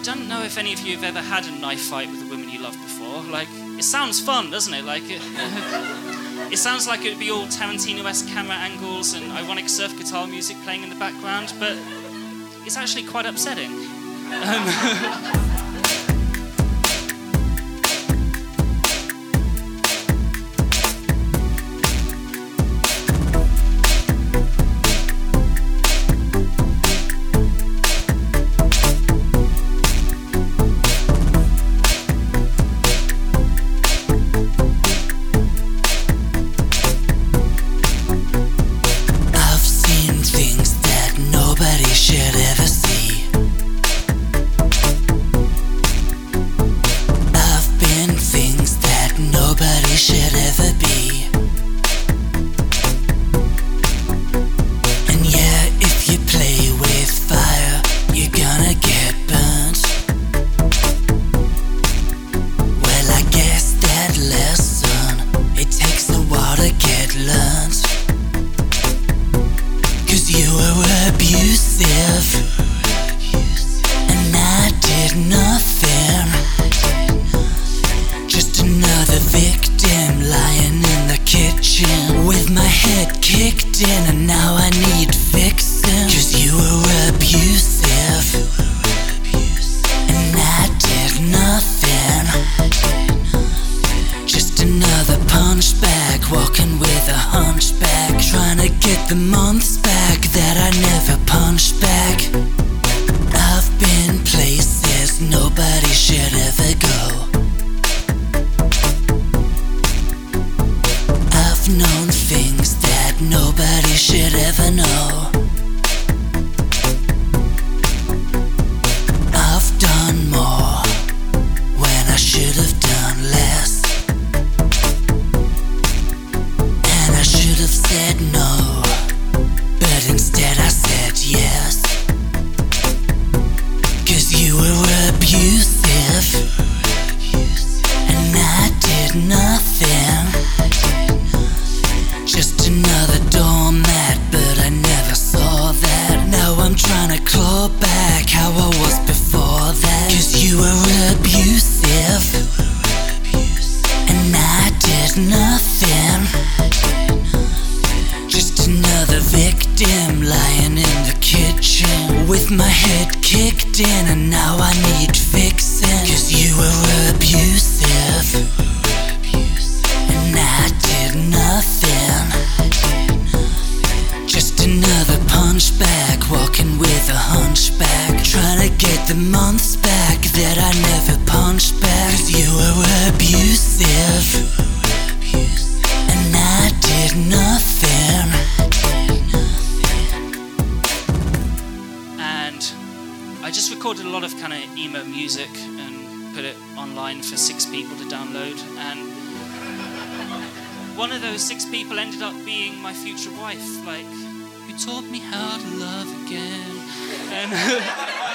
don't know if any of you have ever had a knife fight with a woman you love before. Like, it sounds fun, doesn't it? Like, it sounds like it would be all Tarantino-esque camera angles and ironic surf guitar music playing in the background, but it's actually quite upsetting. And now I need fixing, 'cause you were abusive, and I did nothing. Just another punchbag, walking with a hunchback, trying to get the months back that I never punched back. I've been places nobody should ever go. I've known things that nobody should ever know. I've done more when I should have done less, and I should have said no, but instead I said yes. 'Cause you were abusive, and I did nothing. Just another doormat, but I never saw that. Now I'm trying to claw back how I was before that. 'Cause you were abusive, and I did nothing. Just another victim lying in the kitchen with my head kicked in, and now I need fixing. 'Cause you were abusive, and I did nothing. Just another punchbag, walking with a hunchback, trying to get the months back that I never punched back. 'Cause you were abusive, and I did nothing. And I just recorded a lot of kind of emo music and put it online for 6 people to download, and one of those 6 people ended up being my future wife, like, who taught me how to love again. And